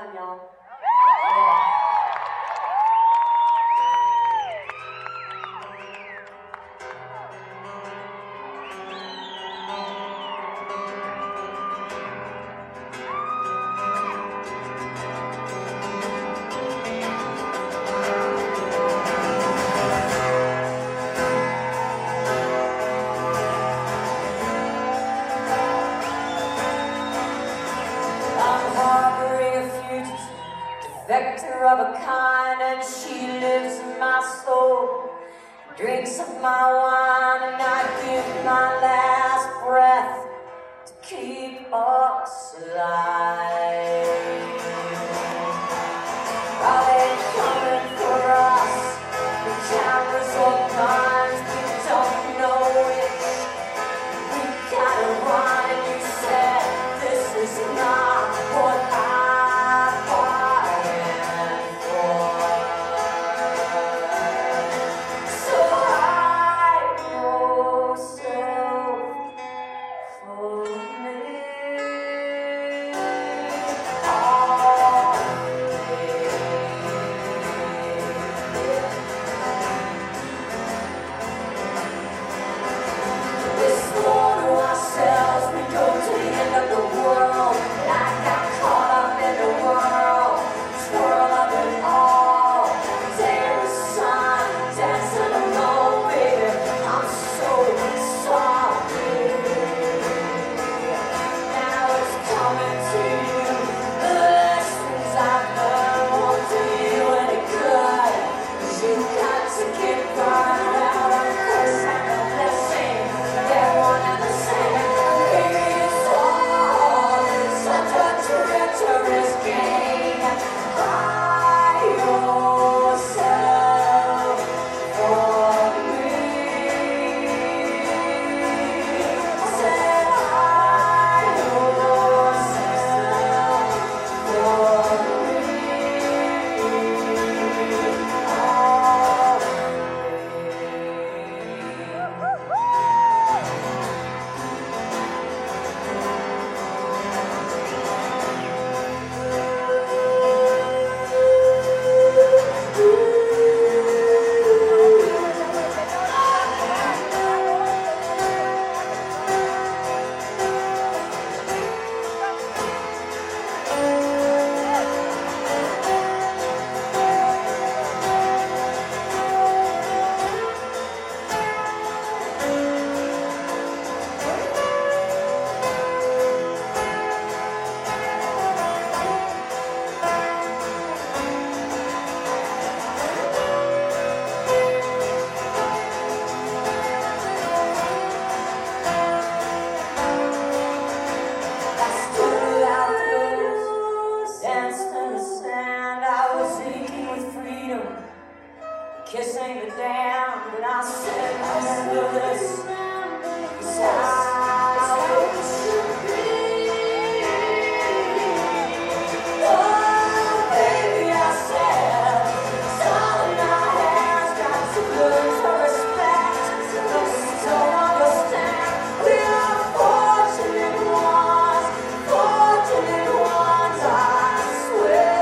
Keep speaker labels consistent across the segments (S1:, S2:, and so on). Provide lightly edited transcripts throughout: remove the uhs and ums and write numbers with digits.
S1: fun, y'all. I'm harboring a fugitive, defector of a kind, and she lives in my soul, drinks of my wine, and I give my last breath to keep us alive. Are they coming for us? The cameras or guns, we don't know which. We gotta run, and you said this is not what I bargained for. So hide yourself from me. We slaughter ourselves, we go to the end of the world. I got caught up in the whirl, twirl of it all. There is sun, dancing alone, baby. I'm so sorry. Now it's coming to you. The lessons I've learned won't do you any good. You got to get burned out on curse and a blessing. They're one and the same. Baby, it's all such a treacherous game. Hide yourself from me. I said, hide yourself from kissing the damned, and I said, remember this is how it should be. Oh, baby, I said, it's all in our hands, got to learn to respect those who don't understand. We are fortunate ones, I swear.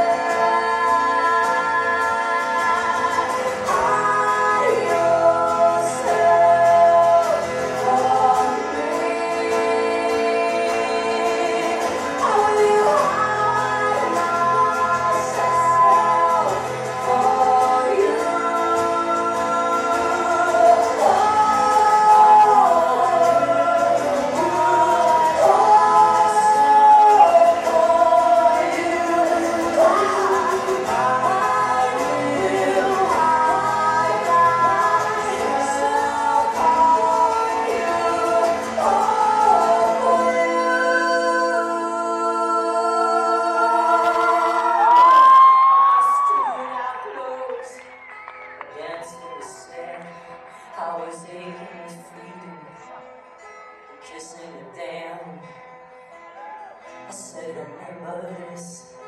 S1: I was aching with freedom, kissing the damned. I said, remember this.